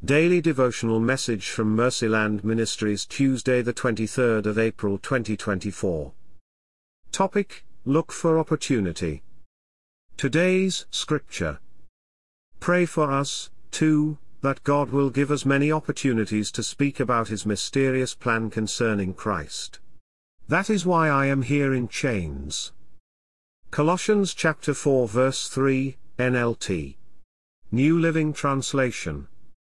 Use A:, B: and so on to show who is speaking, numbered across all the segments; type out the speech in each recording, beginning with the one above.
A: Daily devotional message from Mercyland Ministries, Tuesday the 23rd of April 2024. Topic: Look for opportunity. Today's scripture. Pray for us, too, that God will give us many opportunities to speak about His mysterious plan concerning Christ. That is why I am here in chains. Colossians chapter 4 verse 3, NLT. New Living Translation.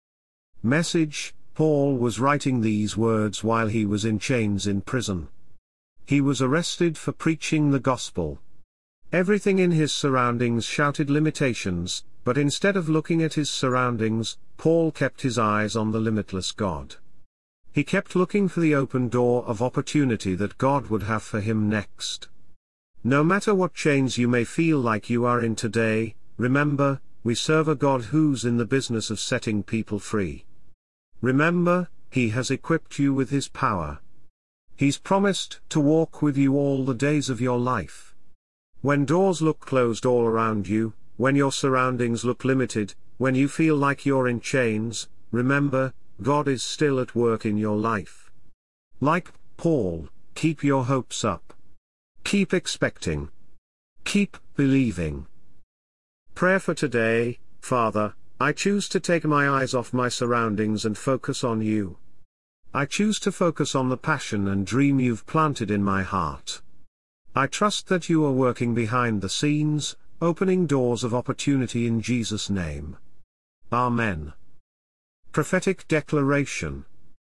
A: Message: Paul was writing these words while he was in chains in prison. He was arrested for preaching the gospel. Everything in his surroundings shouted limitations, but instead of looking at his surroundings, Paul kept his eyes on the limitless God. He kept looking for the open door of opportunity that God would have for him next. No matter what chains you may feel like you are in today, remember, we serve a God who's in the business of setting people free. Remember, He has equipped you with His power. He's promised to walk with you all the days of your life. When doors look closed all around you, when your surroundings look limited, when you feel like you're in chains, remember, God is still at work in your life. Like Paul, keep your hopes up. Keep expecting. Keep believing. Prayer for today: Father, I choose to take my eyes off my surroundings and focus on you. I choose to focus on the passion and dream you've planted in my heart. I trust that you are working behind the scenes, opening doors of opportunity in Jesus' name. Amen. Prophetic Declaration.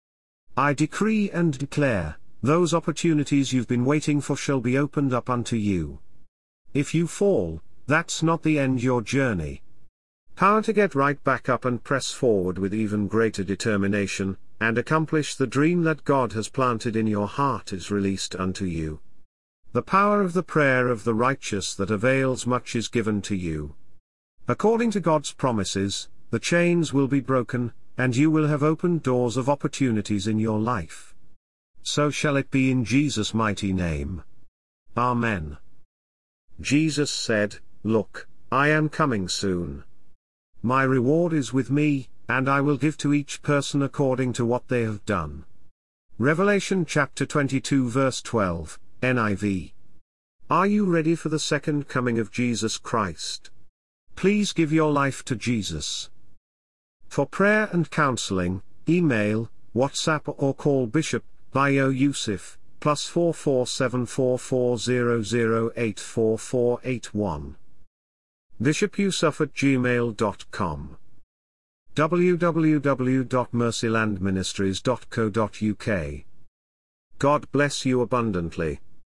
A: I decree and declare, those opportunities you've been waiting for shall be opened up unto you. If you fall, that's not the end your journey. Power to get right back up and press forward with even greater determination, and accomplish the dream that God has planted in your heart is released unto you. The power of the prayer of the righteous that avails much is given to you. According to God's promises, the chains will be broken, and you will have opened doors of opportunities in your life. So shall it be in Jesus' mighty name. Amen. Jesus said, "Look, I am coming soon. My reward is with me, and I will give to each person according to what they have done." Revelation chapter 22 verse 12, NIV. Are you ready for the second coming of Jesus Christ? Please give your life to Jesus. For prayer and counseling, email, WhatsApp or call Bishop Bayo Yusuf, +44 744008 4481. bishopyusuf@gmail.com. www.mercylandministries.co.uk. God bless you abundantly.